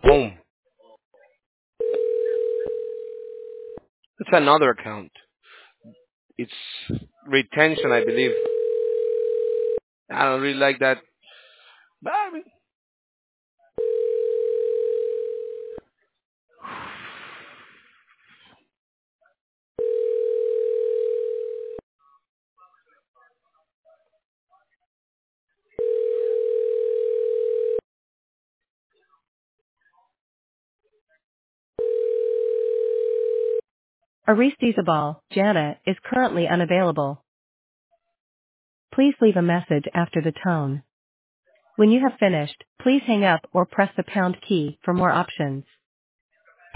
Boom. It's another account. It's retention, I believe. I don't really like that. But I mean, Aristizabal, Jana, is currently unavailable. Please leave a message after the tone. When you have finished, please hang up or press the pound key for more options.